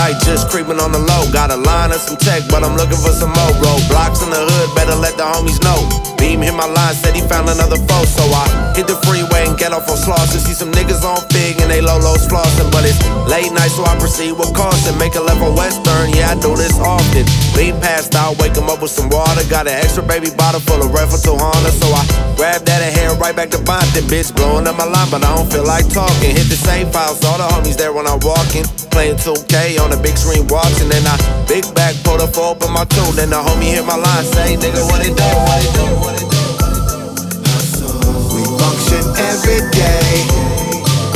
might just creepin' on the low. Got a line of some tech, but I'm looking for some more. Roadblocks in the hood, better let the homies know. Beam hit my line, said he found another foe. So I hit the freeway and get off on Slauson. See some niggas on Fig and they low-lows flossin'. But it's late night, so I proceed with caution. Make a left on Western, yeah, I do this often. Lean passed out, wake him up with some water. Got an extra baby bottle full of Red for Honda. So I grab that and head right back to Bonton. Bitch blowing up my line, but I don't feel like talking. Hit the safe house, all the homies there when I'm walking. Playing 2K on the big screen watching. Then I big back, pulled up for open my tune. Then the homie hit my line, say, nigga, what it do, what it do, what it do, what it do. We function every day.